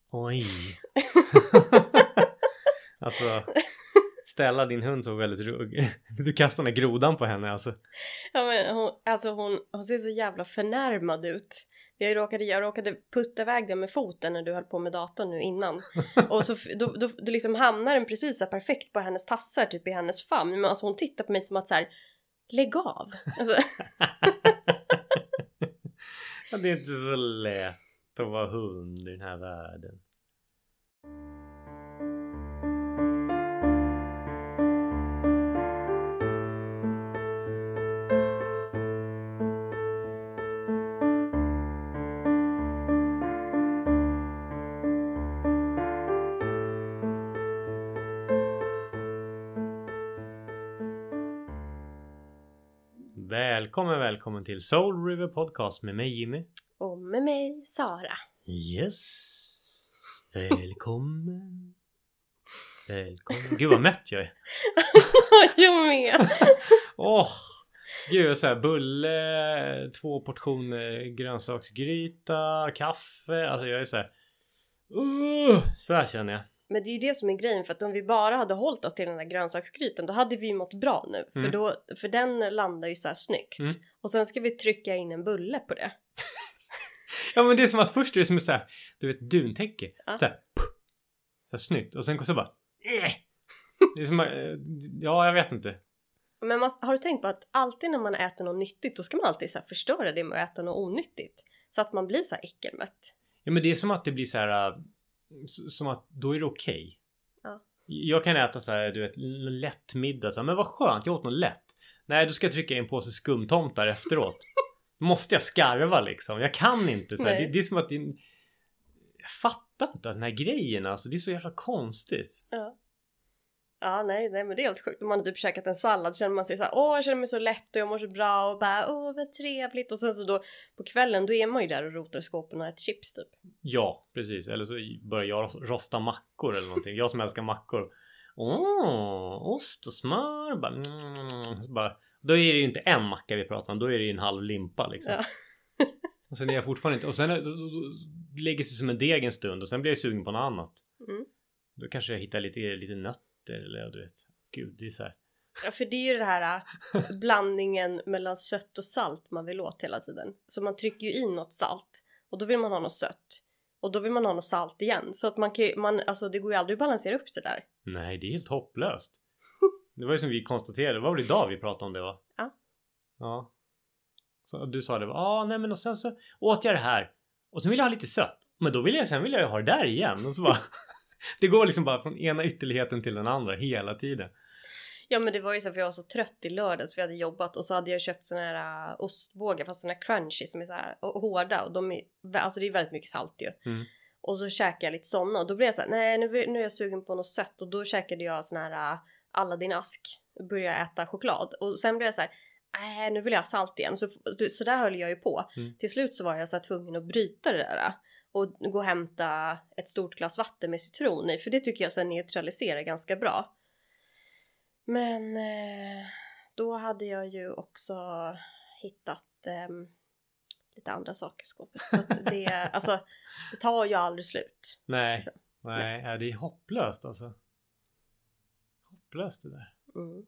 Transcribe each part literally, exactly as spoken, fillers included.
Oj. Alltså, Stella, din hund såg väldigt rugg. Du kastade den grodan på henne alltså. Ja, men hon, alltså hon, hon ser så jävla förnärmad ut. Jag råkade, jag råkade putta iväg den med foten när du höll på med datorn nu innan. Och så då, då, då liksom hamnar den precis så perfekt på hennes tassar, typ i hennes famn. Men alltså hon tittar på mig som att så här, lägg av. Alltså. Ja, det är inte så lätt att vara hund i den här världen. Välkommen, välkommen till Soul River Podcast med mig Jimmy. Och med mig Sara. Yes. Välkommen. Välkommen. Gud vad mätt jag är. Jag med. Åh. oh, Gud, så här bulle, två portioner grönsaksgryta, kaffe. Alltså jag är så här. Uh, så här känner jag. Men det är ju det som är grejen, för att om vi bara hade hållit oss till den där grönsaksgrytan, då hade vi ju mått bra nu. För, mm. då, för den landar ju så här snyggt. Mm. Och sen ska vi trycka in en bulle på det. Ja, men det är som att först är det som så här, du vet, duntäcke. Ja. Så här, så här snyggt. Och sen så bara, äh! Det är som, ja, jag vet inte. Men man, har du tänkt på att alltid när man äter något nyttigt, då ska man alltid så här förstöra det med att äta något onyttigt. Så att man blir så här äckelmätt. Ja, men det är som att det blir så här, som att då är det okej. Okay. Ja. Jag kan äta så här, du vet, lätt middag. Så här, men vad skönt, jag åt något lätt. Nej, då ska jag trycka in på sig skumtomtar efteråt. Måste jag skarva liksom? Jag kan inte. Så här. Det, det är som att det, jag fattar inte den här grejen. Alltså, det är så jävla konstigt. Ja. Ja, nej, nej, men det är helt sjukt. Om man har typ käkat en sallad, känner man sig så här, åh, jag känner mig så lätt och jag mår så bra och bara, åh, vad trevligt. Och sen så då på kvällen, då är man ju där och rotar i skåpen och äter chips typ. Ja, precis. Eller så börjar jag rosta mackor eller någonting. Jag som älskar mackor. Åh, ost och smör. Bara, mm, bara. Då är det ju inte en macka vi pratar om. Då är det ju en halv limpa liksom. Ja. Och sen är jag fortfarande inte. Och sen då, då, då lägger sig som en deg en stund. Och sen blir jag sugen på något annat. Mm. Då kanske jag hittar lite, lite nötter. Eller du vet. Gud, det är så här. Ja, för det är ju det här blandningen mellan sött och salt man vill åt hela tiden. Så man trycker ju in något salt. Och då vill man ha något sött. Och då vill man ha något salt igen. Så att man kan man, alltså det går ju aldrig att balansera upp det där. Nej, det är helt hopplöst. Det var ju som vi konstaterade. Det var väl idag vi pratade om det, va? Ja. Ja. Så du sa det, ja, ah, nej men och sen så åt jag det här. Och så vill jag ha lite sött. Men då vill jag, sen vill jag ha det där igen. Och så bara... Det går liksom bara från ena ytterligheten till den andra hela tiden. Ja, men det var ju så, för jag var så trött i lördags, för jag hade jobbat. Och så hade jag köpt såna här uh, ostbågar, fast såna här crunchy som är så här och hårda. Och de är, alltså det är väldigt mycket salt ju. Mm. Och så käkade jag lite såna. Och då blev jag så här, nej nu, nu är jag sugen på något sött. Och då käkade jag sån här uh, Aladdin-ask. Började äta choklad. Och sen blev jag så här, nej nu vill jag ha salt igen. Så, så där höll jag ju på. Mm. Till slut så var jag så här tvungen att bryta det där. Och gå och hämta ett stort glas vatten med citron i. För det tycker jag så neutraliserar ganska bra. Men eh, då hade jag ju också hittat eh, lite andra saker i skåpet. Så att det, alltså, det tar ju aldrig slut. Nej, liksom. nej, nej. Det är hopplöst alltså. Hopplöst det där. Mm.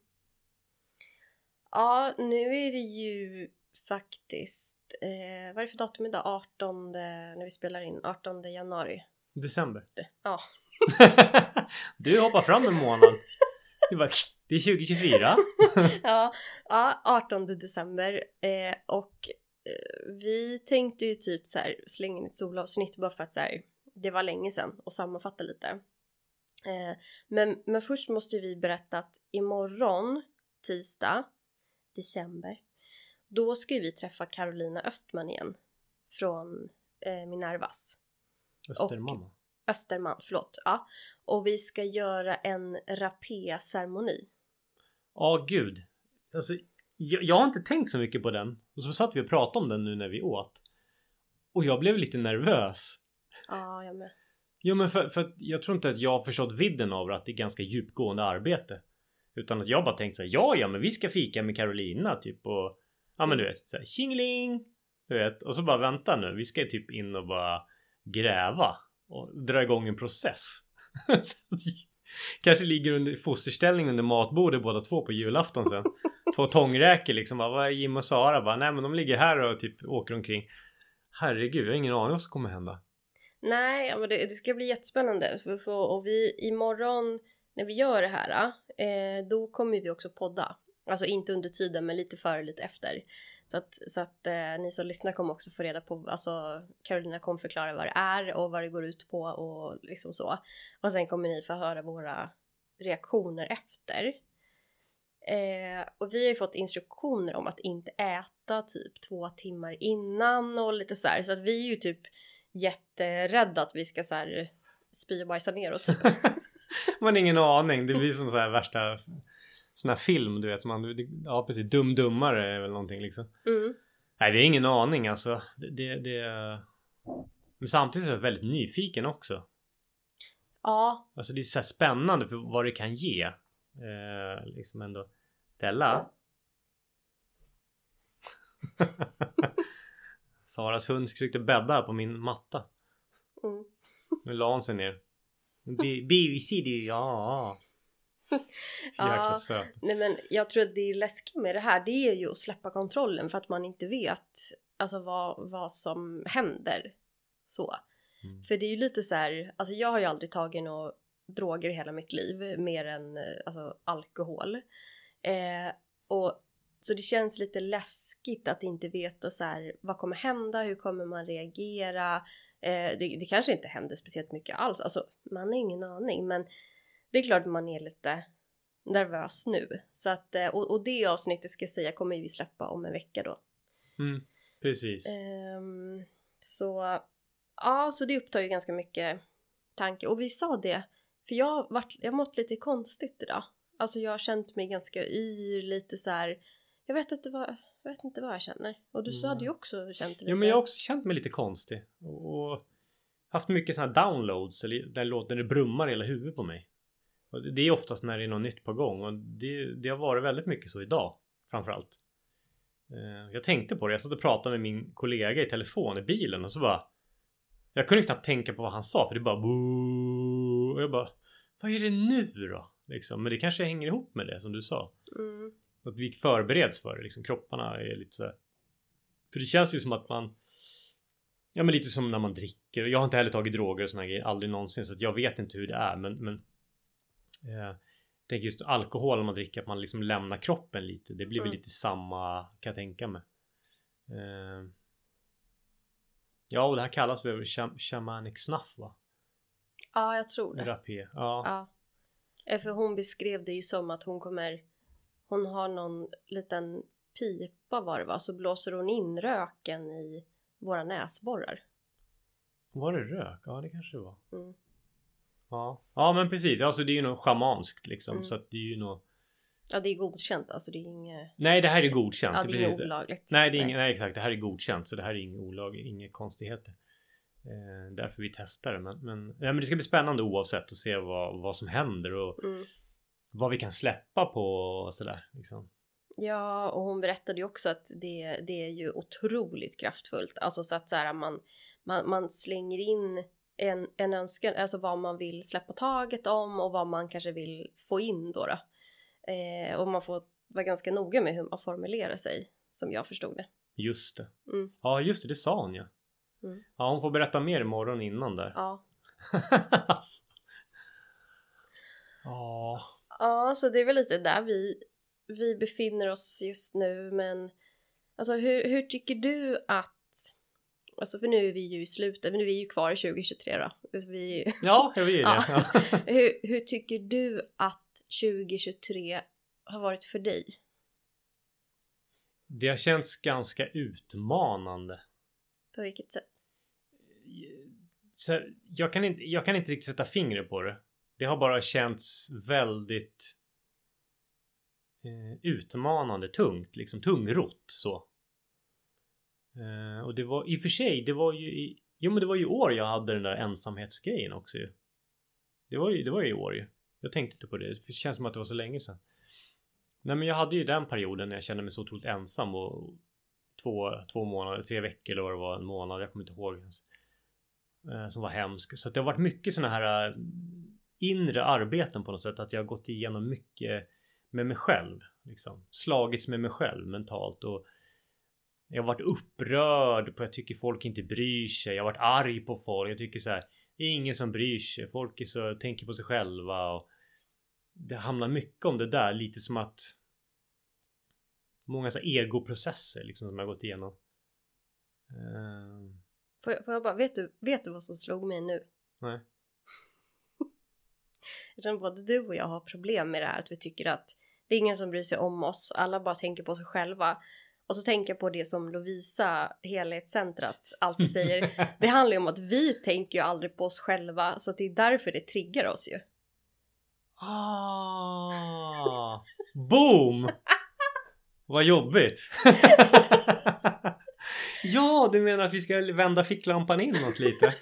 Ja, nu är det ju faktiskt... Eh, vad är det för datum idag? artonde när vi spelar in. artonde januari. December. Ja. Du hoppar fram en månad. Det, var, det är tjugo tjugofyra. ja, ja, artonde december. Eh, och eh, vi tänkte ju typ så här slänga in ett solavsnitt bara för att så här, det var länge sedan och sammanfatta lite. Eh, men, men först måste vi berätta att imorgon, tisdag, december, då ska vi träffa Carolina Östman igen. Från eh, Minervas. Österman. Österman, förlåt. Ja. Och vi ska göra en rapé-ceremoni. Ja, oh, gud. Alltså, jag, jag har inte tänkt så mycket på den. Och så satt vi och pratade om den nu när vi åt. Och jag blev lite nervös. Ja, jag med. Ja, men för, för att jag tror inte att jag har förstått vidden av att det är ganska djupgående arbete. Utan att jag bara tänkte så här, ja, ja, men vi ska fika med Carolina typ och... Ja, men du vet, så här, tjingeling, du vet. Och så bara vänta nu, vi ska typ in och bara gräva. och dra igång en process. Kanske ligger under fosterställning under matbordet båda två på julafton sen. Två tångräker liksom. Bara, vad är Jim och Sara? Bara, nej men de ligger här och typ åker omkring. Herregud, jag har ingen aning vad som kommer hända. Nej, men det, det ska bli jättespännande. För, för, och vi imorgon när vi gör det här, eh, då kommer vi också podda. Alltså inte under tiden, men lite före, lite efter. Så att, så att eh, ni som lyssnar kommer också få reda på, alltså Carolina kommer förklara vad det är och vad det går ut på och liksom så. Och sen kommer ni få höra våra reaktioner efter. Eh, och vi har ju fått instruktioner om att inte äta typ två timmar innan och lite så här. Så att vi är ju typ jätterädda att vi ska så här spy och bajsa ner oss typ. Man har ingen aning, det blir som så här värsta sån här film, du vet man, ja precis, dum dummare är väl någonting liksom. Mm. Nej, det är ingen aning alltså. Det, det, det men samtidigt är jag väldigt nyfiken också. Ja. Alltså det är så här spännande för vad det kan ge. Eh, liksom ändå. Della. Saras hund försökte bädda på min matta. Mm. Nu la hon sig ner. B B C D, ja. Jäkla ja, söt. Nej men jag tror att det är läskigt med det här. Det är ju att släppa kontrollen för att man inte vet alltså vad, vad som händer. Så. Mm. För det är ju lite så här, alltså jag har ju aldrig tagit några droger i hela mitt liv mer än alltså, alkohol. Eh, och så det känns lite läskigt att inte veta så här, vad kommer hända, hur kommer man reagera. Eh, det, det kanske inte händer speciellt mycket alls. Alltså man har ingen aning, men det är klart att man är lite nervös nu. Så att, och, och det avsnittet ska jag säga kommer vi släppa om en vecka då. Mm, precis. Um, så ja, så det upptar ju ganska mycket tanke. Och vi sa det, för jag har varit, jag har mått lite konstigt idag. Alltså jag har känt mig ganska yr, lite så här. Jag vet inte vad, jag vet inte vad jag känner. Och du mm. så hade ju också känt det lite. Ja, men jag har också känt mig lite konstig. Och haft mycket sådana här downloads. Eller den låter det brummar hela huvudet på mig. Och det är oftast när det är något nytt på gång. Och det, det har varit väldigt mycket så idag. Framförallt. Jag tänkte på det. Jag satt och pratade med min kollega i telefon i bilen. Och så bara. Jag kunde knappt tänka på vad han sa. För det bara. Boo, och jag bara. Vad är det nu då? Liksom. Men det kanske hänger ihop med det som du sa. Mm. Att vi förbereds för det. Liksom, kropparna är lite så här. För det känns ju som att man. Ja, men lite som när man dricker. Jag har inte heller tagit droger och såna grejer. Aldrig någonsin. Så att jag vet inte hur det är. Men. men jag tänker just alkohol om man dricker. Att man liksom lämnar kroppen lite. Det blir väl mm. lite samma. Kan jag tänka mig. Uh, ja, och det här kallas väl sham- shamanic snuff, va? Ja, jag tror det. Rapé. Ja. ja. För hon beskrev det ju som att hon kommer. Hon har någon liten pipa var det va. Så blåser hon in röken i våra näsborrar. Var det rök? Ja, det kanske det var. Mm. Ja. Ja, men precis. Alltså det är ju något schamanskt liksom. Mm. Så att det är ju något. Ja, det är godkänt. Alltså det är inget. Nej, det här är godkänt. Ja, det är precis inget olagligt. Nej, det är inget, nej, exakt. Det här är godkänt. Så det här är inget olagligt. Inga konstigheter. Eh, därför vi testar det. Men, men, ja, men det ska bli spännande oavsett. Att se vad, vad som händer. Och mm. vad vi kan släppa på. Och sådär liksom. Ja, och hon berättade ju också att det, det är ju otroligt kraftfullt. Alltså så att så här, man, man, man slänger in en, en önskan, alltså vad man vill släppa taget om och vad man kanske vill få in då. då. Eh, och man får vara ganska noga med hur man formulerar sig, som jag förstod det. Just det. Mm. Ja, just det, det sa hon ja. Mm. Ja, hon får berätta mer imorgon innan där. Ja. alltså. Ja. Ja, så det är väl lite där vi, vi befinner oss just nu. Men alltså hur, hur tycker du att, alltså för nu är vi ju i slutet, men nu är vi ju kvar i tjugo tjugotre då. Vi, ja, jag vill det. Ja. hur, hur tycker du att tjugo tjugotre har varit för dig? Det har känts ganska utmanande. På vilket sätt? Så här, jag, kan inte, jag kan inte riktigt sätta fingret på det. Det har bara känts väldigt eh, utmanande, tungt, liksom tungrott så. Eh, och det var i och för sig, det var ju i, jo men det var ju i år jag hade den där ensamhetsgrejen också ju. Det var ju, det var ju i år ju. Jag tänkte inte på det. Det känns som att det var så länge sedan. Nej, men jag hade ju den perioden när jag kände mig så otroligt ensam och två, två månader, tre veckor eller vad det var, en månad, jag kommer inte ihåg ens. Eh, som var hemsk. Så att det har varit mycket såna här uh, inre arbeten på något sätt. Att jag har gått igenom mycket med mig själv. Liksom. Slagits med mig själv mentalt. Och jag har varit upprörd på, jag tycker folk inte bryr sig. Jag har varit arg på folk. Jag tycker så här, det är ingen som bryr sig. Folk är så, tänker på sig själva. Och det hamnar mycket om det där. Lite som att många så här egoprocesser liksom, som jag har gått igenom. Uh... Får jag, får jag bara, vet du, vet du vad som slog mig nu? Nej. Jag känner både du och jag har problem med det här. Att vi tycker att det är ingen som bryr sig om oss. Alla bara tänker på sig själva. Och så tänker jag på det som Lovisa, helhetscentrat, alltid säger. Det handlar ju om att vi tänker ju aldrig på oss själva. Så att det är därför det triggar oss ju. Ah, boom! Vad jobbigt. Ja, du menar att vi ska vända ficklampan inåt lite.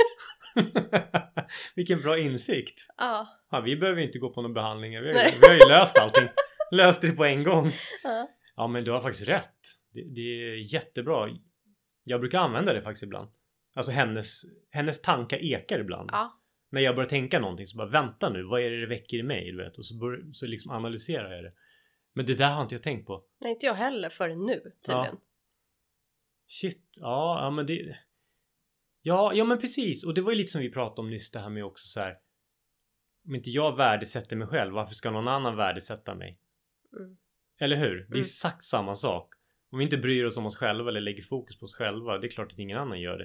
Vilken bra insikt. Ja. Ja, vi behöver inte gå på någon behandling. Vi har, vi har ju löst allting. Löst det på en gång. Ja. Ja, men du har faktiskt rätt. Det, det är jättebra. Jag brukar använda det faktiskt ibland. Alltså hennes, hennes tankar ekar ibland. Ja. När jag börjar tänka någonting så bara vänta nu. Vad är det det väcker i mig? Du vet? Och så, bör, så liksom analyserar jag det. Men det där har inte jag tänkt på. Nej, inte jag heller förrän nu tydligen. Ja. Shit, ja, ja men det... Ja, ja men precis. Och det var ju lite som vi pratade om nyss det här med också så här. Om inte jag värdesätter mig själv, varför ska någon annan värdesätta mig? Mm. Eller hur? Det är Mm. exakt samma sak. Om vi inte bryr oss om oss själva eller lägger fokus på oss själva, det är klart att ingen annan gör det.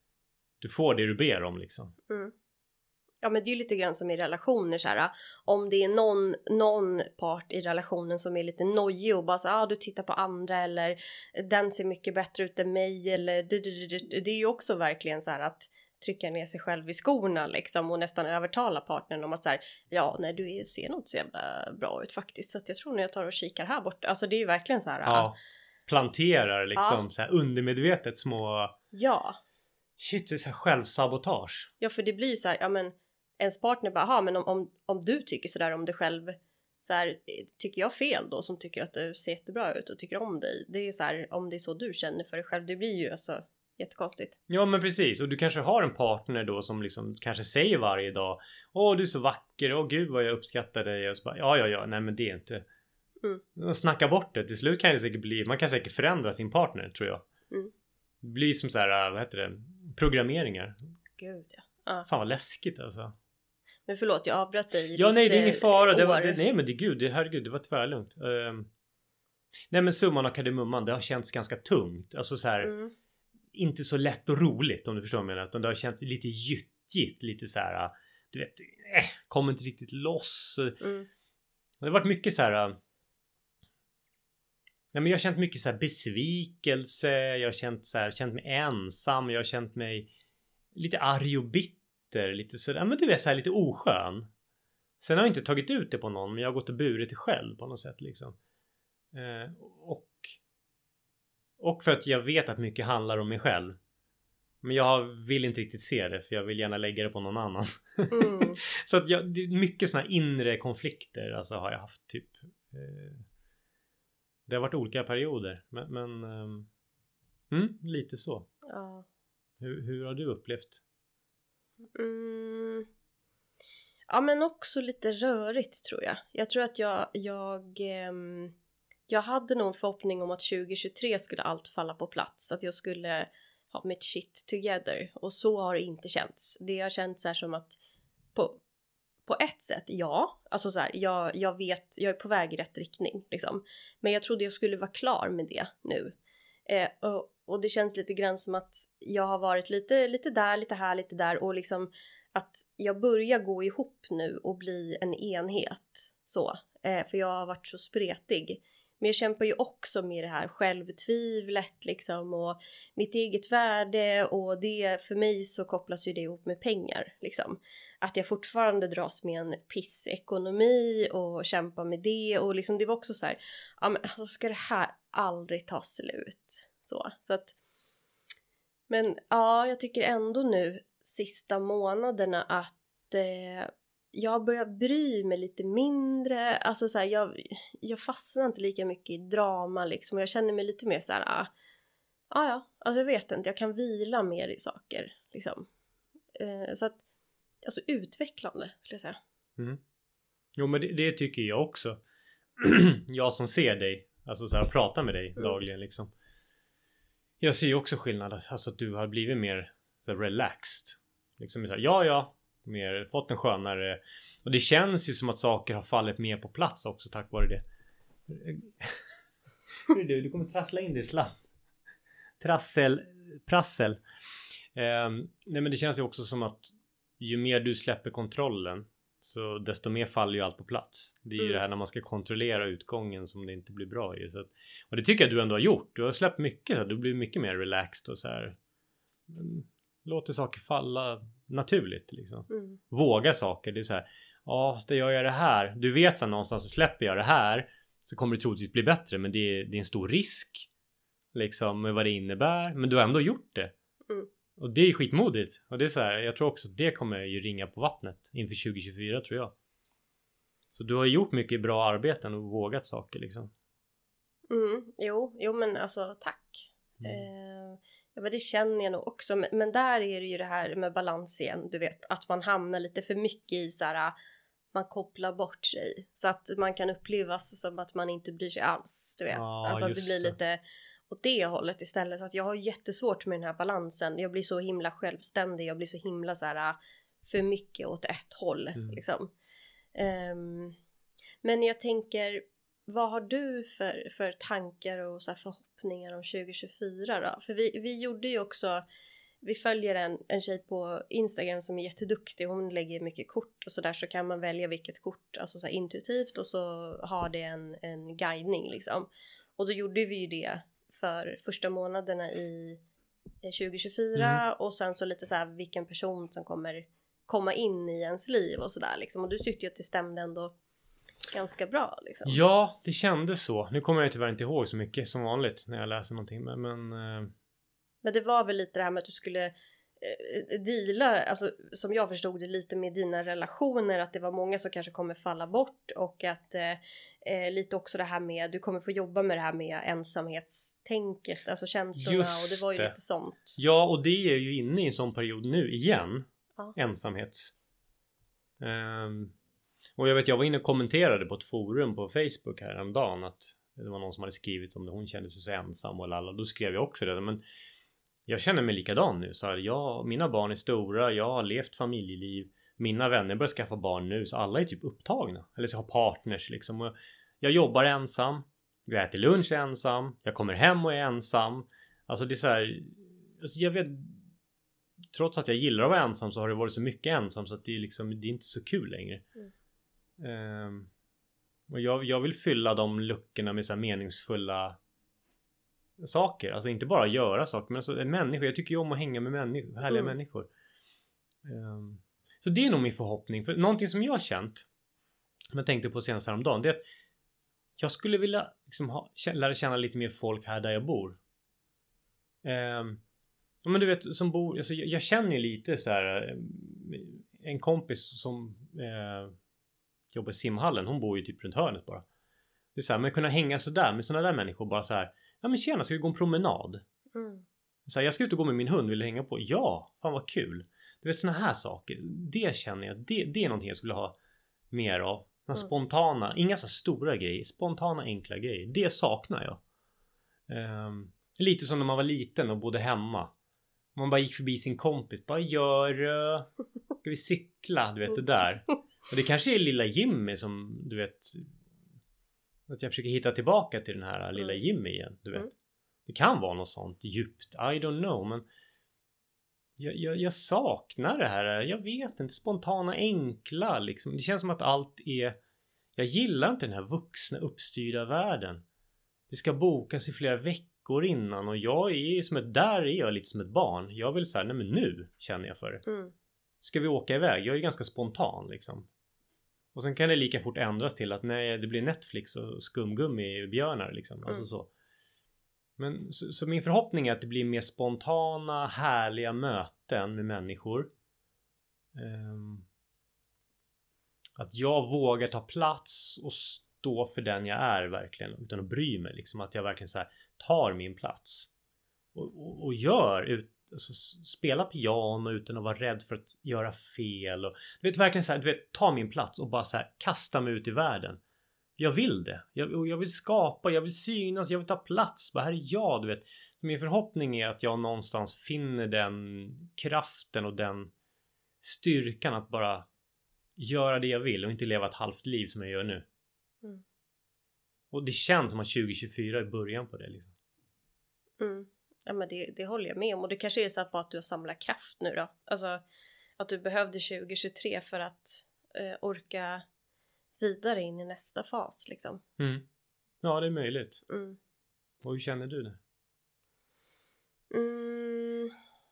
Du får det du ber om liksom. Mm. Ja, men det är ju lite grann som i relationer så här. Om det är någon, någon part i relationen som är lite nojig och bara så ah, du tittar på andra eller den ser mycket bättre ut än mig eller det är ju också verkligen så här att trycka ner sig själv i skorna liksom och nästan övertala partnern om att så här, ja, nej du ser nog inte så jävla bra ut faktiskt så att jag tror när jag tar och kikar här borta. Alltså det är ju verkligen så här. Ja, planterar liksom ja. Så här undermedvetet små... Ja. Shit, det är så här självsabotage. Ja, för det blir ju så här, ja men ens partner bara, aha, men om, om, om du tycker sådär om dig själv så här, tycker jag fel då som tycker att du ser jättebra ut och tycker om dig. Det är så här, om det är så du känner för dig själv, det blir ju alltså jättekonstigt. Ja men precis, och du kanske har en partner då som liksom kanske säger varje dag åh du är så vacker, åh gud vad jag uppskattar dig och så bara, ja ja ja, nej men det är inte mm. Snacka bort det, till slut kan det säkert bli, man kan säkert förändra sin partner tror jag. Mm. Det blir som så här, vad heter det, programmeringar. Gud ja. Ah. Fan vad läskigt alltså. Men förlåt, jag avbröt dig. Ja nej, det är ingen fara. Det var, det, nej men det är gud, det, herregud, det var tvärlugnt. Um, nej men summan av kardemumman, det har känts ganska tungt. Alltså så här, mm. inte så lätt och roligt om du förstår vad jag menar. Utan det har känts lite gyttjigt, lite så här, du vet, eh, kommer inte riktigt loss. Mm. Det har varit mycket så här. Nej men jag har känt mycket så här besvikelse. Jag har känt så här, känt mig ensam. Jag har känt mig lite arg och bitter. Lite sådär, men du vet så här lite oskön. Sen har jag inte tagit ut det på någon, men jag har gått och burit det själv på något sätt liksom. Eh, och och för att jag vet att mycket handlar om mig själv. Men jag vill inte riktigt se det, för jag vill gärna lägga det på någon annan. Mm. Så att jag, det är mycket såna här inre konflikter alltså har jag haft typ. Eh, det har varit olika perioder, men, men um, mm, lite så. Ja. Hur, hur har du upplevt? Mm. Ja men också lite rörigt tror jag. Jag tror att jag jag, ehm, jag hade någon förhoppning om att tjugo tjugotre skulle allt falla på plats. Att jag skulle ha mitt shit together. Och så har det inte känts. Det har känts så här som att på, på ett sätt, ja. Alltså så här, jag, jag vet, jag är på väg i rätt riktning liksom. Men jag trodde jag skulle vara klar med det nu. Eh, och, och det känns lite grann som att jag har varit lite, lite där, lite här, lite där. Och liksom att jag börjar gå ihop nu och bli en enhet. Så. Eh, för jag har varit så spretig. Men jag kämpar ju också med det här självtvivlet liksom. Och mitt eget värde. Och det, för mig så kopplas ju det ihop med pengar liksom. Att jag fortfarande dras med en pissekonomi och kämpar med det. Och liksom det var också så här. Ja men alltså ska det här aldrig ta slut. Så, så att. Men ja, jag tycker ändå nu sista månaderna att eh, jag börjar bry mig lite mindre. Alltså så här, jag, jag fastnar inte lika mycket i drama liksom. Och jag känner mig lite mer så här, ah, ah ja, alltså jag vet inte, jag kan vila mer i saker liksom. Eh, så att, alltså utvecklande skulle jag säga. Mm. Jo men det, det tycker jag också. Jag som ser dig, alltså så här, pratar med dig mm. dagligen liksom. Jag ser ju också skillnad, alltså att du har blivit mer så här, relaxed. Liksom så här, ja ja, mer, fått en skönare. Och det känns ju som att saker har fallit mer på plats också tack vare det. Du, du kommer trassla in det i slapp. Trassel, prassel. Eh, nej men det känns ju också som att ju mer du släpper kontrollen så desto mer faller ju allt på plats. Det är ju mm. det här när man ska kontrollera utgången som det inte blir bra i. Så att, och det tycker jag du ändå har gjort. Du har släppt mycket. Så du blir mycket mer relaxed och så här. Låter saker falla naturligt liksom. Mm. Våga saker. Det är så här. Ja, ska jag göra det här? Du vet så här, någonstans släpper jag det här så kommer det troligtvis bli bättre. Men det är, det är en stor risk. Liksom med vad det innebär. Men du har ändå gjort det. Mm. Och det är skitmodigt. Och det är så här, jag tror också att det kommer ju ringa på vattnet inför tjugo tjugofyra tror jag. Så du har gjort mycket bra arbeten och vågat saker liksom. Mm, jo, jo men alltså tack. Mm. Eh, ja men det känner jag nog också. Men, men där är det ju det här med balans igen. Du vet, att man hamnar lite för mycket i så här, man kopplar bort sig. Så att man kan upplevas som att man inte bryr sig alls. Du vet, ah, alltså att det blir det. lite... åt det hållet istället. Så att jag har jättesvårt med den här balansen. Jag blir så himla självständig. Jag blir så himla så här för mycket åt ett håll. Mm. Liksom. Um, men jag tänker, vad har du för, för tankar och så här förhoppningar om tjugo tjugofyra då? För vi, vi gjorde ju också, vi följer en, en tjej på Instagram som är jätteduktig. Hon lägger mycket kort och så där, så kan man välja vilket kort, alltså så här intuitivt, och så har det en, en guidning liksom. Och då gjorde vi ju det för första månaderna i tjugo tjugofyra mm. och sen så lite så här vilken person som kommer komma in i ens liv och sådär liksom. Och du tyckte ju att det stämde ändå ganska bra liksom. Ja, det kändes så. Nu kommer jag tyvärr inte ihåg så mycket som vanligt när jag läser någonting. Men, men, uh... men det var väl lite det här med att du skulle eh, deala, alltså som jag förstod det, lite med dina relationer. Att det var många som kanske kommer falla bort. Och att eh, eh, lite också det här med, du kommer få jobba med det här med ensamhetstänket. Alltså känslorna. Just och det var ju det. Lite sånt. Ja, och det är ju inne i en sån period nu igen. Ja. Ensamhets. Um, och jag vet, jag var inne och kommenterade på ett forum på Facebook häromdagen att det var någon som hade skrivit om det. Hon kände sig så ensam och alla. Då skrev jag också det. Men jag känner mig likadan nu. Så här, jag, mina barn är stora. Jag har levt familjeliv. Mina vänner börjar skaffa barn nu. Så alla är typ upptagna. Eller så har partners liksom. Och jag jobbar ensam. Jag äter lunch ensam. Jag kommer hem och är ensam. Alltså det är så här. Alltså jag vet. Trots att jag gillar att vara ensam så har det varit så mycket ensam. Så att det är liksom. Det är inte så kul längre. Mm. Um, och jag, jag vill fylla de luckorna med så här meningsfulla saker. Alltså inte bara göra saker, men alltså människor. Jag tycker ju om att hänga med människor, härliga mm. människor. Um, så det är nog min förhoppning. För någonting som jag har känt, som jag tänkte på senast häromdagen, det är att jag skulle vilja liksom ha, lära känna lite mer folk här där jag bor. Um, men du vet, som bor, alltså jag, jag känner ju lite så här, en kompis som eh, jobbar i simhallen, hon bor ju typ runt hörnet bara. Det är så här, men kunna hänga så där med sådana där människor, bara så här. Ja men tjena, ska vi gå en promenad? Mm. Så här, jag ska ut och gå med min hund, vill hänga på? Ja, fan vad kul. Du vet, såna här saker. Det känner jag, det, det är någonting jag skulle ha mer av. Mm. Spontana, inga så stora grejer. Spontana, enkla grejer. Det saknar jag. Um, lite som när man var liten och bodde hemma. Man bara gick förbi sin kompis. Bara gör... Uh, ska vi cykla? Du vet det där. Och det kanske är lilla Jimmy som, du vet... Att jag försöker hitta tillbaka till den här lilla Jimmy igen, du vet. Mm. Det kan vara något sånt djupt, I don't know, men jag, jag, jag saknar det här, jag vet inte, spontana, enkla liksom. Det känns som att allt är, jag gillar inte den här vuxna uppstyrda världen. Det ska bokas i flera veckor innan och jag är som ett, där är jag lite som ett barn. Jag vill säga, nej men nu känner jag för det. Mm. Ska vi åka iväg? Jag är ganska spontan liksom. Och sen kan det lika fort ändras till att nej, det blir Netflix och skumgummi björnar liksom. Mm. Alltså så. Men så, så min förhoppning är att det blir mer spontana, härliga möten med människor. Um, att jag vågar ta plats och stå för den jag är verkligen. Utan att bry mig liksom. Att jag verkligen så här tar min plats. Och, och, och gör ut, alltså, spela piano utan att vara rädd för att göra fel. Och, du vet verkligen så här, du vet, ta min plats och bara så här, kasta mig ut i världen. Jag vill det. Jag, jag vill skapa, jag vill synas, jag vill ta plats. Bara här är jag, du vet. Så min förhoppning är att jag någonstans finner den kraften och den styrkan att bara göra det jag vill och inte leva ett halvt liv som jag gör nu. Mm. Och det känns som att tjugo tjugofyra är början på det liksom. Mm. Ja, men det, det håller jag med om. Och det kanske är så att, bara att du har samlat kraft nu då. Alltså att du behövde tjugo tjugotre för att eh, orka vidare in i nästa fas liksom. Mm. Ja, det är möjligt. Mm. Och hur känner du det? Mm,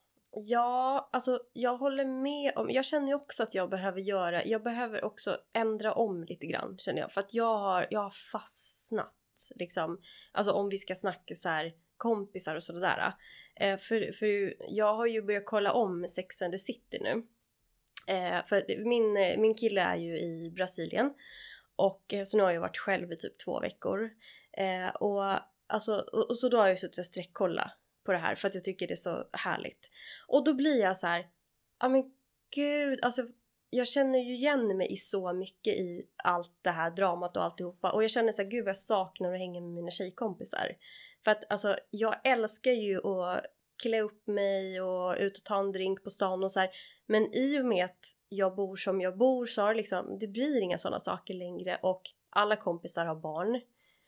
ja, alltså jag håller med om, jag känner ju också att jag behöver göra, jag behöver också ändra om lite grann känner jag. För att jag har, jag har fastnat liksom, alltså om vi ska snacka så här kompisar och sådär. Eh, för, för jag har ju börjat kolla om Sex and the City nu. Eh, för min, min kille är ju i Brasilien. Och så nu har jag varit själv i typ två veckor. Eh, och, alltså, och, och så då har jag suttit och sträckkolla på det här. För att jag tycker det är så härligt. Och då blir jag så här. Ja men gud. Alltså jag känner ju igen mig i så mycket i allt det här dramat och alltihopa. Och jag känner så här. Gud vad jag saknar att hänga med mina tjejkompisar. För att alltså jag älskar ju att klä upp mig och ut och ta en drink på stan och så här. Men i och med att jag bor som jag bor så har det liksom, det blir inga sådana saker längre. Och alla kompisar har barn.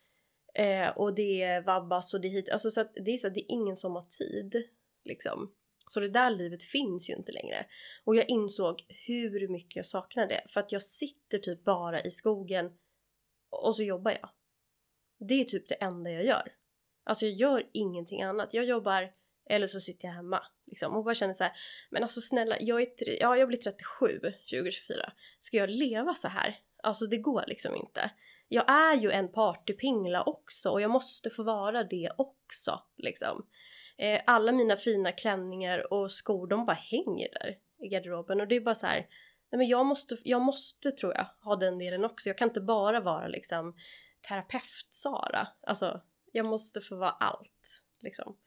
Eh, och det är vabbas och det är hit. Alltså så att det är så att det är ingen som har tid. Liksom. Så det där livet finns ju inte längre. Och jag insåg hur mycket jag saknar det. För att jag sitter typ bara i skogen. Och så jobbar jag. Det är typ det enda jag gör. Alltså jag gör ingenting annat. Jag jobbar eller så sitter jag hemma. Liksom, och bara känner så här. Men alltså snälla, jag, är, ja, jag blir trettiosju tjugo tjugofyra. Ska jag leva så här? Alltså det går liksom inte. Jag är ju en partypingla också. Och jag måste få vara det också. Liksom. Eh, alla mina fina klänningar och skor, de bara hänger där i garderoben. Och det är bara så här. Nej, men jag måste, jag måste tror jag ha den delen också. Jag kan inte bara vara liksom terapeut Sara. Alltså jag måste få vara allt. Liksom.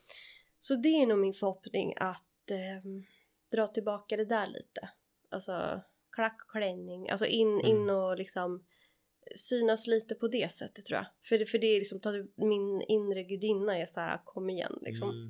Så det är nog min förhoppning att eh, dra tillbaka det där lite. Alltså klack och klänning. Alltså in, mm. in och liksom synas lite på det sättet tror jag. För det, för det är liksom, min inre gudinna är så här, kom igen liksom. Mm.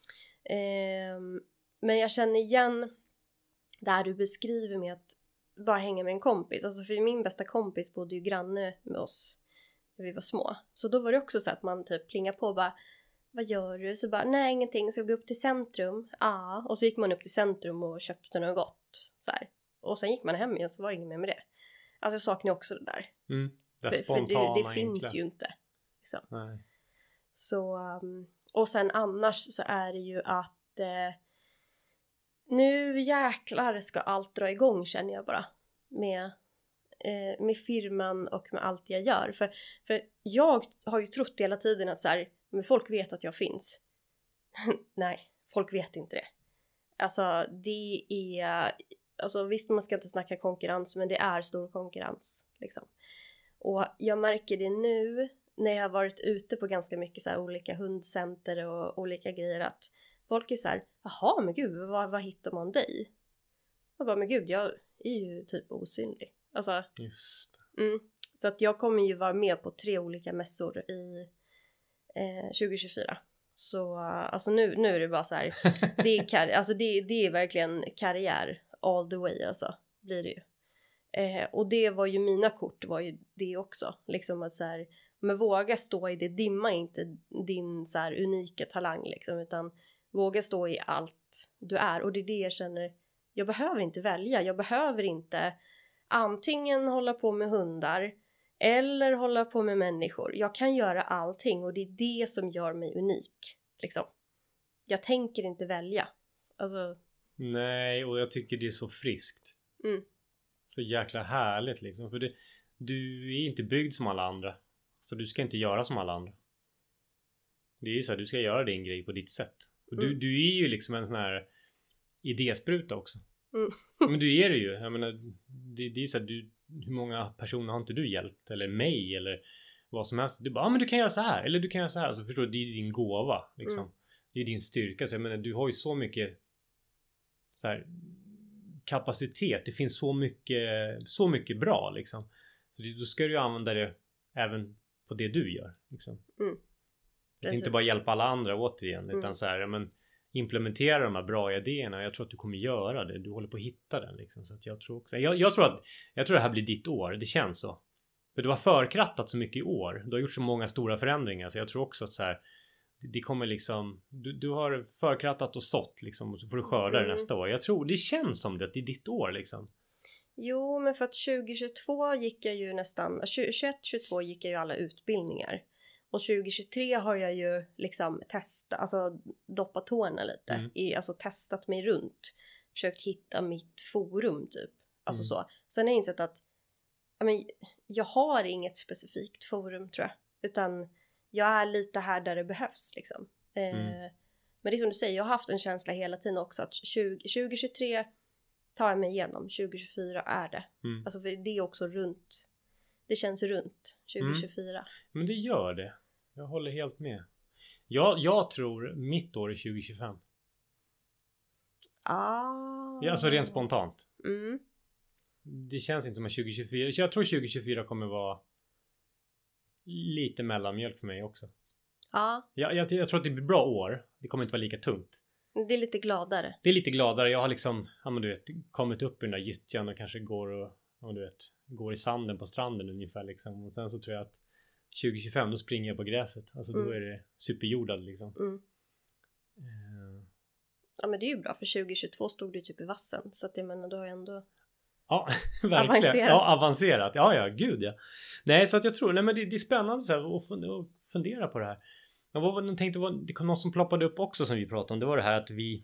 Eh, men jag känner igen där du beskriver med att bara hänga med en kompis. Alltså för min bästa kompis bodde ju granne med oss när vi var små. Så då var det också så att man typ plingar på och bara, vad gör du? Så bara, nej ingenting, ska vi gå upp till centrum? Ja, och så gick man upp till centrum och köpte något gott. Så här. Och sen gick man hem igen så var det inget mer med det. Alltså jag saknar också det där. Mm, det för, för det, det finns ju inte. Liksom. Nej. Så, um, och sen annars så är det ju att eh, nu jäklar ska allt dra igång känner jag bara. Med, eh, med firman och med allt jag gör. För, för jag har ju trott hela tiden att så här, men folk vet att jag finns. Nej, folk vet inte det. Alltså det är, alltså visst man ska inte snacka konkurrens, men det är stor konkurrens liksom. Och jag märker det nu när jag har varit ute på ganska mycket så här olika hundcenter och olika grejer att folk är så här, jaha men gud, vad, vad hittar man dig? Jag bara, men gud, jag är ju typ osynlig. Alltså, just mm, så att jag kommer ju vara med på tre olika mässor i eh, tjugo tjugofyra. Så alltså nu, nu är det bara så här, det är, kar- alltså det, det är verkligen karriär all the way alltså, blir det ju. Eh, och det var ju mina kort, var ju det också. Liksom att så här, men våga stå i det, dimma inte din så här unika talang liksom, utan våga stå i allt du är. Och det är det jag känner, jag behöver inte välja, jag behöver inte antingen hålla på med hundar eller hålla på med människor. Jag kan göra allting och det är det som gör mig unik. Liksom. Jag tänker inte välja. Alltså... Nej, och jag tycker det är så friskt. Mm. Så jäkla härligt liksom. För det, du är inte byggd som alla andra. Så du ska inte göra som alla andra. Det är ju så här, du ska göra din grej på ditt sätt. Och du, mm. du är ju liksom en sån här idéspruta också. Mm. Men du är det ju. Jag menar, det, det är så här, du, hur många personer har inte du hjälpt? Eller mig, eller vad som helst. Du bara, ja ah, men du kan göra så här. Eller du kan göra så här. Så förstår du, det är din gåva liksom. Mm. det är din styrka. Så jag menar, du har ju så mycket så här, kapacitet. Det finns så mycket, så mycket bra liksom. Så det, då ska du ju använda det även på det du gör. Liksom. Mm. Det är inte bara hjälpa alla andra återigen. Mm. Utan så här, men implementera de här bra idéerna. Jag tror att du kommer göra det. Du håller på att hitta den liksom. Så att jag tror också, jag, jag tror att jag tror att det här blir ditt år. Det känns så. För du har förkrattat så mycket i år. Du har gjort så många stora förändringar. Så jag tror också att så här, det kommer liksom, du, du har förkrattat och sått liksom. Och så får du skörda det mm. nästa år. Jag tror, det känns som det. Att det är ditt år liksom. Jo, men för att tjugo tjugotvå gick jag ju nästan, tjugoett tjugotvå gick jag ju alla utbildningar. Och tjugo tjugotre har jag ju liksom testat, alltså doppat tårna lite. Mm. I, alltså testat mig runt. Försökt hitta mitt forum typ. Alltså mm. så. Sen har jag insett att jag, men, jag har inget specifikt forum tror jag. Utan jag är lite här där det behövs liksom. Mm. Eh, men det är som du säger, jag har haft en känsla hela tiden också att tjugo tjugotre tar jag mig igenom. tjugo tjugofyra är det. Mm. Alltså för det är också runt. Det känns runt tjugo tjugofyra. Mm. Men det gör det. Jag håller helt med. Jag, jag tror mitt år är tjugo tjugofem. Ah. Ja, alltså rent spontant. Mm. Det känns inte som att tjugo tjugofyra. Jag tror tjugo tjugofyra kommer vara lite mellanmjölk för mig också. Ja. Jag, jag, jag tror att det blir bra år. Det kommer inte vara lika tungt. Det är lite gladare. Det är lite gladare. Jag har liksom, ja men du vet, kommit upp i den där gyttjan och kanske går och, ja, du vet, går i sanden på stranden ungefär liksom. Och sen så tror jag att tjugo tjugofem då springer jag på gräset. Alltså mm. då är det superjordad liksom. Mm. Uh. Ja men det är ju bra för tjugo tjugotvå stod du typ i vassen. Så att jag menar då har jag ändå ja, verkligen. Avancerat. Ja, avancerat. Ja, ja, gud ja. Nej, så att jag tror, nej men det, det är spännande så här, att fundera på det här. Jag var, jag tänkte, det kom något som ploppade upp också som vi pratade om. Det var det här att vi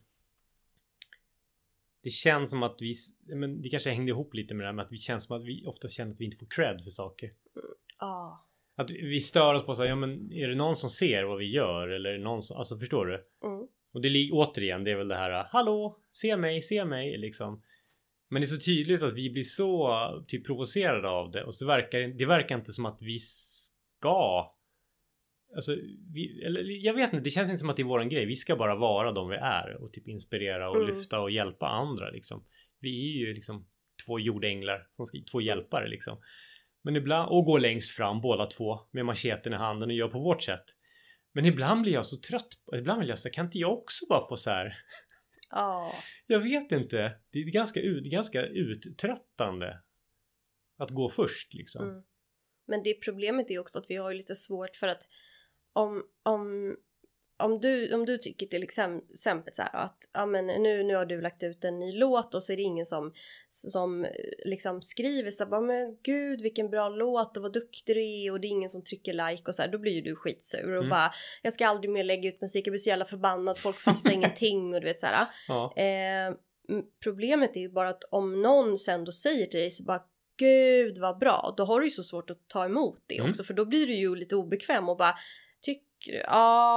det känns som att vi, men det kanske hängde ihop lite med det här med att vi känns som att vi ofta känner att vi inte får cred för saker. Ja. Mm. Att vi stör oss på så här, ja men är det någon som ser vad vi gör eller är det någon som, alltså förstår du? Mm. Och det är återigen, det är väl det här, hallå, se mig, se mig liksom. Men det är så tydligt att vi blir så typ provocerade av det och så verkar det verkar inte som att vi ska alltså vi, eller jag vet inte, det känns inte som att det är våran grej. Vi ska bara vara de vi är och typ inspirera och mm. lyfta och hjälpa andra liksom. Vi är ju liksom två jordänglar som ska, två hjälpare liksom. Men ibland, och går längst fram båda två med macheten i handen och gör på vårt sätt. Men ibland blir jag så trött. Ibland vill jag säga, kan inte jag också bara få så här? Ja. Jag vet inte. Det är ganska, ut, ganska uttröttande att gå först liksom. Mm. Men det problemet är också att vi har ju lite svårt för att om, om, om, du, om du tycker till exempel så här att ja, men nu, nu har du lagt ut en ny låt och så är det ingen som, som liksom skriver så här, men gud vilken bra låt och vad duktig du är och det är ingen som trycker like och så här, då blir ju du skitsur och mm. bara jag ska aldrig mer lägga ut musik, jag blir så jävla förbannad, folk fattar ingenting och du vet så här. Ja. Eh, problemet är ju bara att om någon sen då säger till dig så bara gud vad bra, då har du ju så svårt att ta emot det mm. också för då blir du ju lite obekväm och bara tycker du,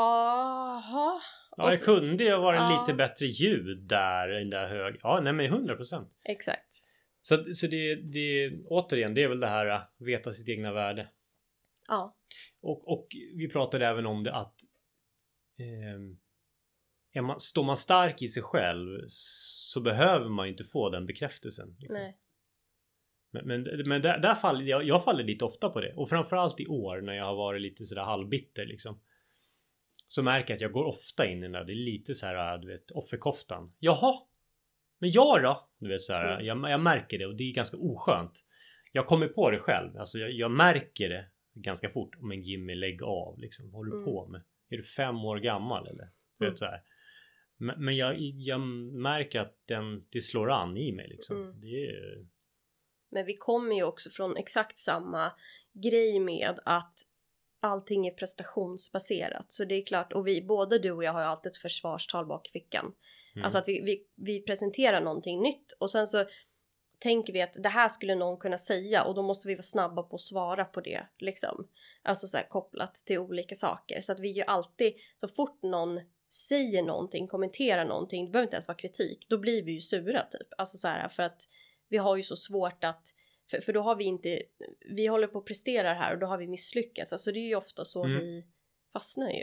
aha. Ja, jag kunde ju vara ja. lite bättre ljud där i den där hög. Ja, nej men hundra procent. Exakt. Så, så det, det, återigen, det är väl det här att veta sitt egna värde. Ja. Och, och vi pratade även om det att eh, är man, står man stark i sig själv så behöver man ju inte få den bekräftelsen. Liksom. Nej. Men, men, men där, där faller jag, jag faller lite ofta på det. Och framförallt i år när jag har varit lite sådär halvbitter liksom. Så märker jag att jag går ofta in i den där. Det är lite så här, du vet, offerkoftan. Jaha, men jag då? Du vet så här, mm. jag, jag märker det och det är ganska oskönt. Jag kommer på det själv. Alltså jag, jag märker det ganska fort. Men Jimmy, lägg av liksom. Vad håller du mm. på med? Är du fem år gammal eller? Du mm. vet så här. Men, men jag, jag märker att den, det slår an i mig liksom. Mm. Det är... Men vi kommer ju också från exakt samma grej med att allting är prestationsbaserat. Så det är klart, och vi, både du och jag har ju alltid ett försvarstal bak i fickan. Mm. Alltså att vi, vi, vi presenterar någonting nytt och sen så tänker vi att det här skulle någon kunna säga och då måste vi vara snabba på att svara på det liksom. Alltså så här kopplat till olika saker. Så att vi ju alltid, så fort någon säger någonting, kommenterar någonting, det behöver inte ens vara kritik, då blir vi ju sura typ. Alltså så här för att vi har ju så svårt att, för, för då har vi inte, vi håller på att prestera här och då har vi misslyckats. Alltså det är ju ofta så mm. vi fastnar ju.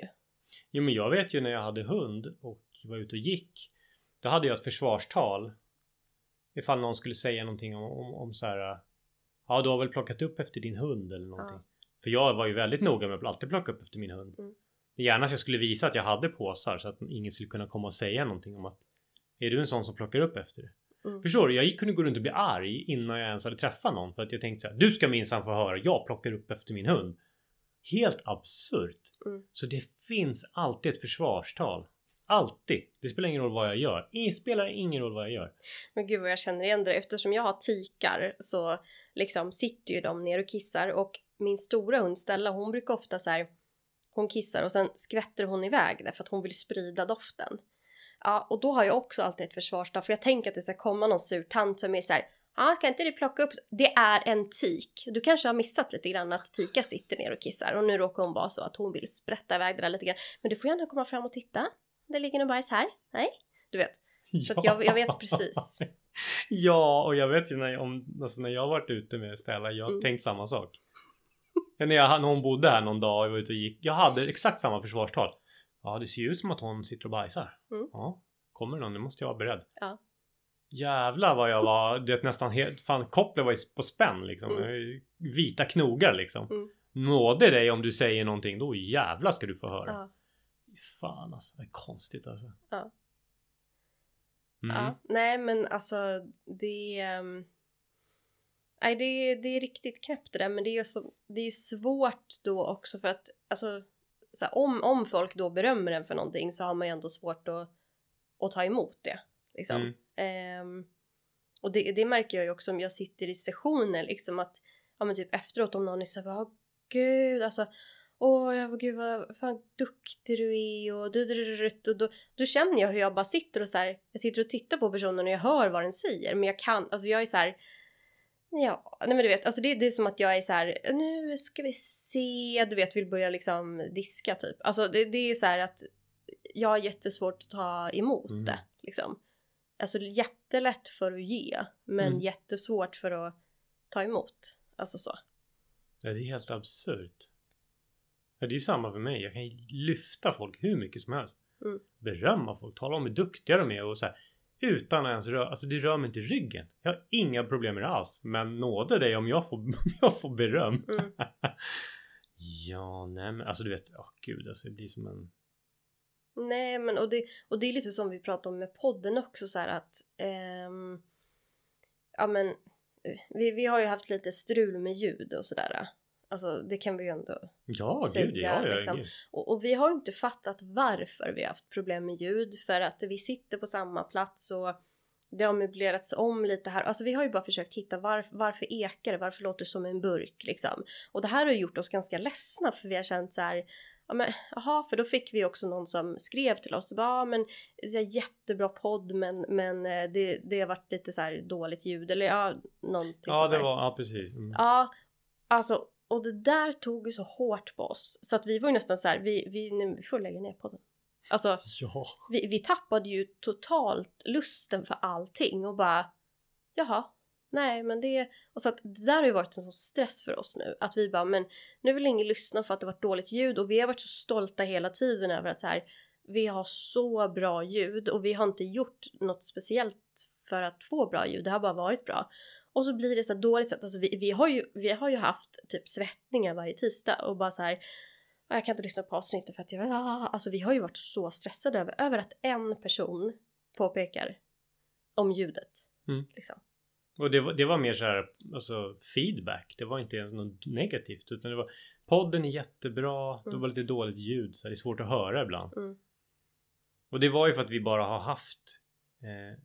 Jo, men jag vet ju när jag hade hund och var ute och gick. Då hade jag ett försvarstal. Ifall någon skulle säga någonting om, om, om så här. Ja, du har väl plockat upp efter din hund eller någonting. Ja. För jag var ju väldigt noga med att alltid plocka upp efter min hund. Mm. Gärna så jag skulle visa att jag hade påsar så att ingen skulle kunna komma och säga någonting om att är du en sån som plockar upp efter det? Mm. Förstår du? Jag kunde gå runt och bli arg innan jag ens hade träffat någon. För att jag tänkte så här, du ska minsann få höra, jag plockar upp efter min hund. Helt absurt. Mm. Så det finns alltid ett försvarstal. Alltid. Det spelar ingen roll vad jag gör. Det spelar ingen roll vad jag gör. Men gud vad jag känner igen det. Eftersom jag har tikar så liksom sitter ju de ner och kissar. Och min stora hund Stella, hon brukar ofta så här, hon kissar och sen skvätter hon iväg det för att hon vill sprida doften. Ja, och då har jag också alltid ett försvarstal. För jag tänker att det ska komma någon sur tant som är så här, ja, ska inte du plocka upp? Det är en tik. Du kanske har missat lite grann att tikar sitter ner och kissar. Och nu råkar hon vara så att hon vill sprätta iväg det där lite grann. Men du får gärna komma fram och titta. Det ligger nog bajs här. Nej, du vet. Så ja. att jag, jag vet precis. Ja, och jag vet ju när, om, alltså när jag har varit ute med Stella, jag har mm. tänkt samma sak. När, jag, när hon bodde här någon dag och var ute och gick, jag hade exakt samma försvarstal. Ja, det ser ju ut som att hon sitter och bajsar. Mm. Ja, kommer någon, nu måste jag vara beredd. Ja. Jävlar vad jag var, det nästan helt, fan kopplet var på spänn liksom. Mm. Vita knogar liksom. Mm. Nåde dig om du säger någonting, då jävlar ska du få höra. Ja. Fan alltså, det är konstigt alltså. Ja. Mm. Ja, nej men alltså det um, nej det, det är riktigt knäppt det där, men det är ju så, det är ju svårt då också för att alltså så här, om, om folk då berömmer en för någonting så har man ju ändå svårt att, att ta emot det liksom. Mm. Um, och det, det märker jag ju också om jag sitter i sessioner liksom att ja men typ efteråt om någon är så här, åh gud alltså åh, jag, gud vad fan duktig du är och, du, du, du, du, och då, då känner jag hur jag bara sitter och så här, jag sitter och tittar på personen och jag hör vad den säger, men jag kan, alltså jag är så här, ja, nej men du vet, alltså det, det är som att jag är så här, nu ska vi se, du vet, vill börja liksom diska typ, alltså det, det är så här att jag har jättesvårt att ta emot mm. det liksom, alltså jättelätt för att ge, men mm. jättesvårt för att ta emot, alltså så. Ja, det är helt absurt. Ja, det är samma för mig. Jag kan lyfta folk hur mycket som helst. Mm. Berömma folk. Tala om hur duktiga de är. Och så här, utan att ens röra. Alltså det rör mig inte i ryggen. Jag har inga problem med det alls. Men nåde dig om jag får, om jag får beröm. Mm. Ja, nej men. Alltså du vet. Åh oh, gud. Alltså det blir som en. Nej men. Och det, och det är lite som vi pratade om med podden också. Så här att. Um, ja men. Vi, vi har ju haft lite strul med ljud och sådär. Alltså det kan vi ju ändå ja, säga. Gud, ja, ja, liksom. och, och vi har inte fattat varför vi har haft problem med ljud. För att vi sitter på samma plats och det har möblerats om lite här. Alltså vi har ju bara försökt hitta varför, varför ekar det, varför låter det som en burk liksom. Och det här har gjort oss ganska ledsna för vi har känt så här. Ja men aha, för då fick vi också någon som skrev till oss. Ja men så här, jättebra podd men, men det, det har varit lite så här dåligt ljud. Eller ja, någonting ja det var, ja precis. Mm. Ja, alltså. Och det där tog ju så hårt på oss. Så att vi var ju nästan så här. Vi, vi, vi får lägga ner podden. Alltså. Ja. Vi, vi tappade ju totalt lusten för allting. Och bara. Jaha. Nej men det. Och så att det där har ju varit en sån stress för oss nu. Att vi bara. Men nu vill ingen lyssna för att det varit dåligt ljud. Och vi har varit så stolta hela tiden över att så här. Vi har så bra ljud. Och vi har inte gjort något speciellt för att få bra ljud. Det har bara varit bra. Och så blir det så dåligt sätt. Alltså vi, vi, har ju, vi har ju haft typ svettningar varje tisdag. Och bara så här. Jag kan inte lyssna på avsnittet för att jag. Alltså vi har ju varit så stressade över. Över att en person påpekar om ljudet. Mm. Liksom. Och det var, det var mer så här. Alltså feedback. Det var inte ens något negativt. Utan det var. Podden är jättebra. Mm. Det var lite dåligt ljud. Så det är svårt att höra ibland. Mm. Och det var ju för att vi bara har haft. Eh,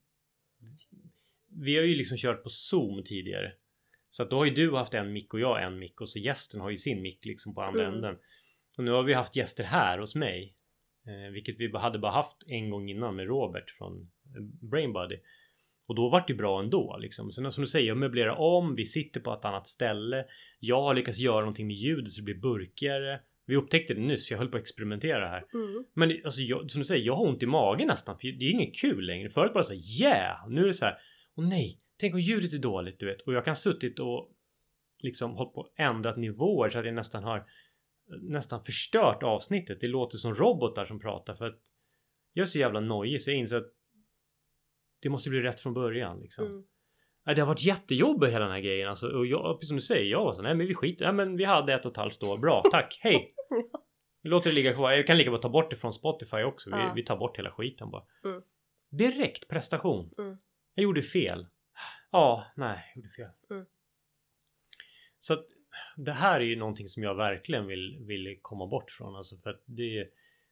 Vi har ju liksom kört på Zoom tidigare. Så att då har ju du haft en mick och jag en mick. Och så gästen har ju sin mick liksom på andra mm. änden. Och nu har vi haft gäster här hos mig. Eh, vilket vi hade bara haft en gång innan med Robert från Brainbody. Och då var det bra ändå liksom. Sen som du säger, jag möblerar om. Vi sitter på ett annat ställe. Jag har lyckats göra någonting med ljudet så det blir burkigare. Vi upptäckte det nyss, jag höll på att experimentera här. Mm. Men alltså, jag, som du säger, jag har ont i magen nästan. För det är ingen kul längre. Förut bara så här, yeah! Nu är det så här. Och nej, tänk om ljudet är dåligt, du vet. Och jag kan suttit och liksom hållit på ändrat nivåer så att jag nästan har nästan förstört avsnittet. Det låter som robotar som pratar för att jag är så jävla nojig så jag inser att det måste bli rätt från början liksom. Mm. Det har varit jättejobbigt hela den här grejen alltså, och jag, precis som du säger, jag var så nej men vi skiter, nej men vi hade ett och ett halvt år, bra, tack, hej. Låt det ligga kvar, jag kan lika bara ta bort det från Spotify också, vi, ja. vi tar bort hela skiten bara. Mm. Direkt prestation. Mm. Jag gjorde fel. Ja, nej, jag gjorde fel. Mm. Så att det här är ju någonting som jag verkligen vill, vill komma bort från alltså, för att det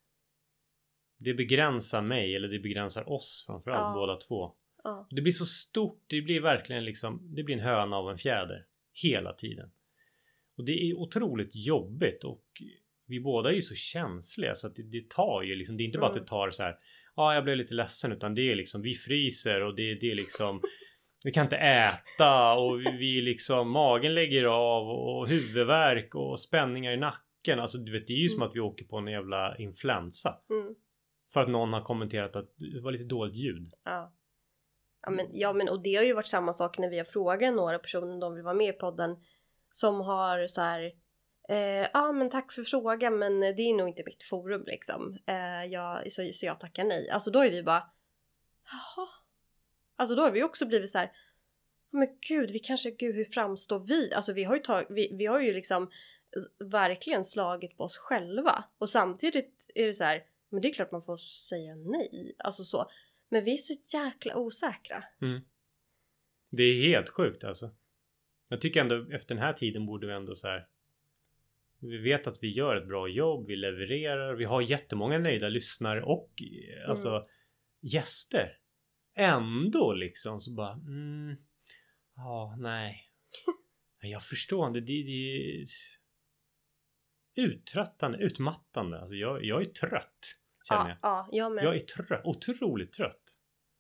det begränsar mig, eller det begränsar oss framförallt, ja. båda två. Ja. Det blir så stort, det blir verkligen liksom, det blir en höna av en fjäder hela tiden. Och det är otroligt jobbigt och vi båda är ju så känsliga så att det, det tar ju liksom, det är inte bara mm. att det tar så här, ja ah, jag blev lite ledsen, utan det är liksom, vi fryser och det, det är liksom vi kan inte äta och vi, vi liksom, magen lägger av och huvudvärk och spänningar i nacken. Alltså du vet, det är ju mm. som att vi åker på en jävla influensa. Mm. För att någon har kommenterat att det var lite dåligt ljud. Ja. Ja men, ja men och det har ju varit samma sak när vi har frågat några personer om de vill vara med i podden. Som har så här, eh, ja ah, men tack för frågan men det är nog inte mitt forum liksom. Eh, jag, så, så jag tackar nej. Alltså då är vi bara, jaha. Alltså då har vi också blivit så här, men gud vi kanske, gud hur framstår vi? Alltså vi har ju tag, vi, vi har ju liksom verkligen slagit på oss själva. Och samtidigt är det så här, men det är klart man får säga nej. Alltså så. Men vi är så jäkla osäkra. Mm. Det är helt sjukt alltså. Jag tycker ändå efter den här tiden borde vi ändå så här. Vi vet att vi gör ett bra jobb. Vi levererar. Vi har jättemånga nöjda lyssnare och mm. alltså gäster. Ändå liksom så bara. Mm, ja nej. Jag förstår inte. Det, det är uttröttande. Utmattande. Alltså jag, jag är trött. Känner jag. Ja, ja, jag med. Jag är trött, otroligt trött.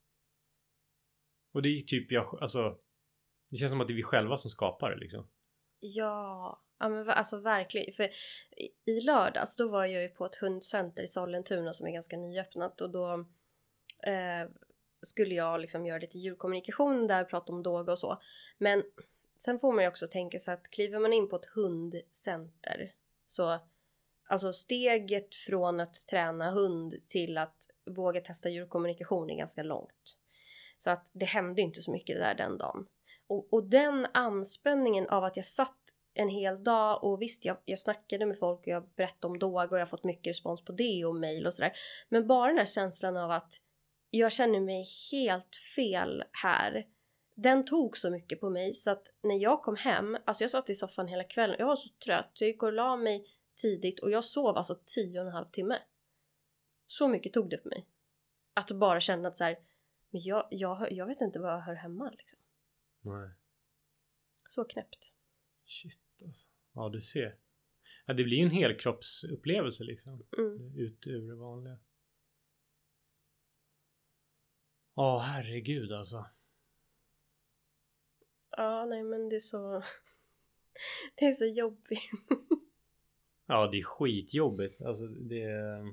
Och det är typ jag, alltså det känns som att det är vi själva som skapar det liksom. Ja, ja men alltså verkligen. För i lördags då var jag ju på ett hundcenter i Sollentuna som är ganska nyöppnat. Och då eh, skulle jag liksom göra lite djurkommunikation där, prata om Doga och så. Men sen får man ju också tänka sig att kliver man in på ett hundcenter så alltså steget från att träna hund till att våga testa djurkommunikation är ganska långt. Så att det hände inte så mycket där den dagen. Och, och den anspänningen av att jag satt en hel dag och visst jag, jag snackade med folk och jag berättade om Doga och jag har fått mycket respons på det och mejl och sådär. Men bara den här känslan av att jag känner mig helt fel här. Den tog så mycket på mig så att när jag kom hem, alltså jag satt i soffan hela kvällen, jag var så trött så jag gick och la mig tidigt och jag sov alltså tio och en halv timme. Så mycket tog det på mig. Att bara känna att så här, men jag, jag, jag vet inte vad jag hör hemma liksom. Nej. Så knäppt. Shit alltså. Ja du ser. Ja, det blir ju en hel kroppsupplevelse liksom. Mm. Ut ur det vanliga. Ja herregud alltså. Ja nej men det är så. Det är så jobbigt. Ja, det är skitjobbigt. Alltså det är.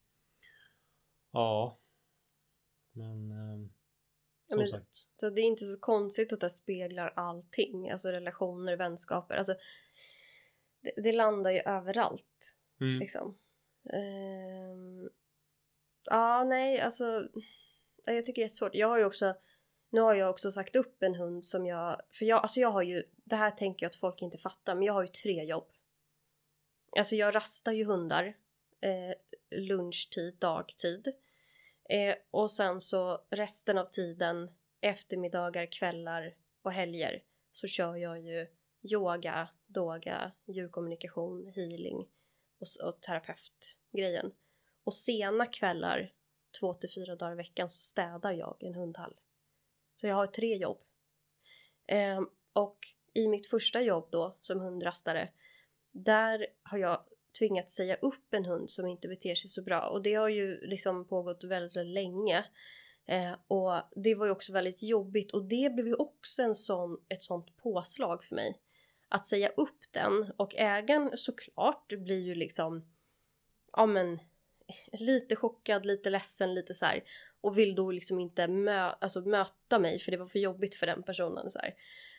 Ja. Men. Eh, som men, sagt. Så det är inte så konstigt att det speglar allting. Alltså relationer, vänskaper. Alltså. Det, det landar ju överallt. Mm. Liksom. Um, ja, nej. Alltså. Jag tycker det är svårt. Jag har ju också. Nu har jag också sagt upp en hund som jag. För jag, alltså jag har ju. Det här tänker jag att folk inte fattar. Men jag har ju tre jobb. Alltså jag rastar ju hundar eh, lunchtid, dagtid. Eh, och sen så resten av tiden, eftermiddagar, kvällar och helger så kör jag ju yoga, doga, djurkommunikation, healing och, och terapeutgrejen. Och sena kvällar, två till fyra dagar i veckan så städar jag en hundhall. Så jag har tre jobb. Eh, och i mitt första jobb då som hundrastare, där har jag tvingats säga upp en hund som inte beter sig så bra. Och det har ju liksom pågått väldigt, väldigt länge. Eh, och det var ju också väldigt jobbigt. Och det blev ju också en sån, ett sånt påslag för mig. Att säga upp den. Och ägaren såklart blir ju liksom. Ja men. Lite chockad, lite ledsen, lite så här. Och vill då liksom inte mö- alltså möta mig. För det var för jobbigt för den personen så här.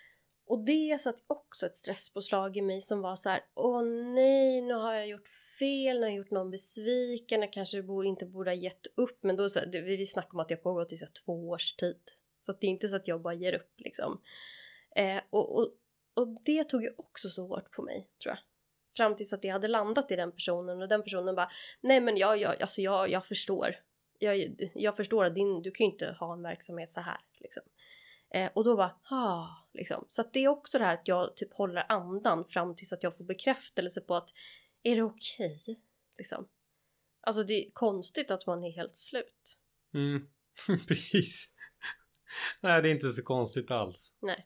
Och det satt också ett stresspåslag i mig som var så här: åh nej, nu har jag gjort fel, nu har jag gjort någon besviken, jag kanske borde, inte borde ha gett upp. Men då så, vi, vi snackar om att jag pågått i så här, två års tid. Så att det är inte så att jag bara ger upp liksom. Eh, och, och, och det tog ju också så hårt på mig, tror jag. Fram tills att jag hade landat i den personen och den personen bara: nej men jag, jag, alltså jag, jag förstår. Jag, jag förstår att din, du kan ju inte ha en verksamhet så här liksom. Eh, och då bara, ah, liksom. Så att det är också det här att jag typ håller andan fram tills att jag får bekräftelse på att är det okej? Okay? Liksom. Alltså det är konstigt att man är helt slut. Mm, precis. Nej, det är inte så konstigt alls. Nej.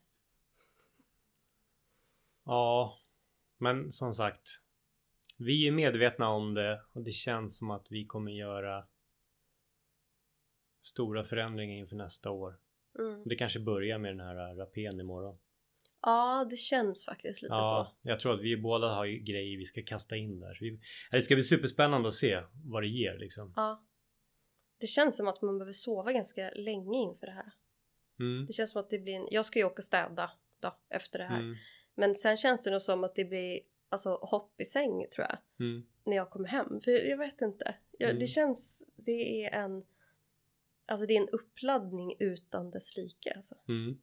Ja, men som sagt, vi är medvetna om det och det känns som att vi kommer göra stora förändringar inför nästa år. Mm. Det kanske börjar med den här rapen imorgon. Ja, det känns faktiskt lite ja, så. Jag tror att vi båda har grejer vi ska kasta in där. Vi, det ska bli superspännande att se vad det ger liksom. Ja. Det känns som att man behöver sova ganska länge inför det här. Mm. Det känns som att det blir en... Jag ska ju åka städa då, efter det här. Mm. Men sen känns det nog som att det blir alltså, hopp i säng, tror jag. Mm. När jag kommer hem. För jag vet inte. Jag, mm. Det känns... Det är en... Alltså det är en uppladdning utan dess like. Alltså. Mm.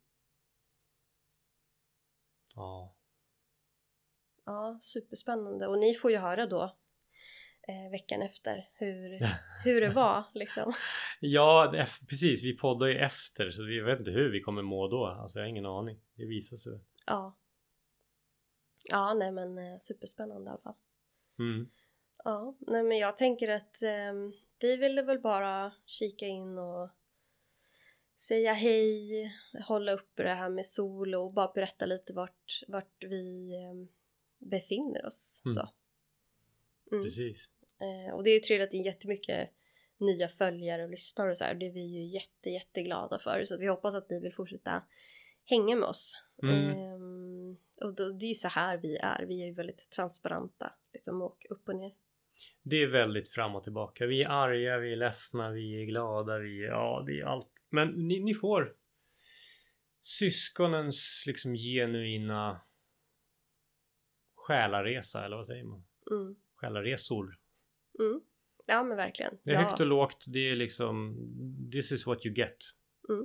Ja. Ja, superspännande. Och ni får ju höra då eh, veckan efter hur, hur det var liksom. Ja, precis. Vi poddar ju efter så vi vet inte hur vi kommer må då. Alltså jag har ingen aning. Det visar sig. Ja. Ja, nej men eh, superspännande i alla fall. Mm. Ja, nej men jag tänker att eh, vi ville väl bara kika in och säga hej, hålla uppe det här med sol och bara berätta lite vart, vart vi eh, befinner oss. Mm. Så. Mm. Precis. Eh, och det är ju trevligt att det är jättemycket nya följare och lyssnare och så här. Det är vi ju jätte, jätteglada för. Så att vi hoppas att ni vill fortsätta hänga med oss. Mm. Eh, och då, det är ju så här vi är. Vi är ju väldigt transparenta. Liksom, och upp och ner. Det är väldigt fram och tillbaka. Vi är arga, vi är ledsna, vi är glada, vi är, ja det är allt. Men ni, ni får syskonens liksom genuina själaresa, eller vad säger man? Mm. Själaresor. Mm. Ja men verkligen. Det är ja. högt och lågt, det är liksom this is what you get. Mm.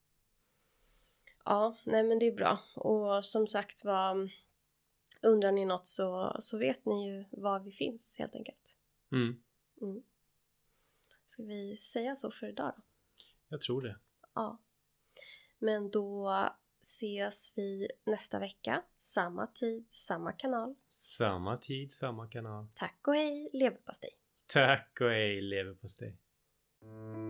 Ja, nej men det är bra. Och som sagt var, undrar ni något så, så vet ni ju var vi finns helt enkelt. Mm. Mm. Ska vi säga så för idag då? Jag tror det. Ja. Men då ses vi nästa vecka. Samma tid, samma kanal. Samma tid, samma kanal. Tack och hej, leverpastej. Tack och hej, leverpastej.